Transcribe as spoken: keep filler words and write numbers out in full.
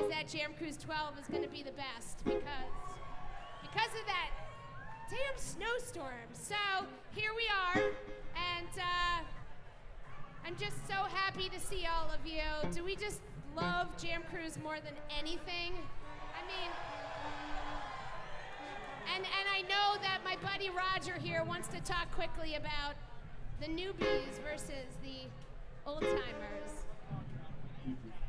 is that Jam Cruise twelve is going to be the best because because of that damn snowstorm. So here we are, and uh, I'm just so happy to see all of you. Do we just love Jam Cruise more than anything? I mean, and and I know that my buddy Roger here wants to talk quickly about the newbies versus the old timers.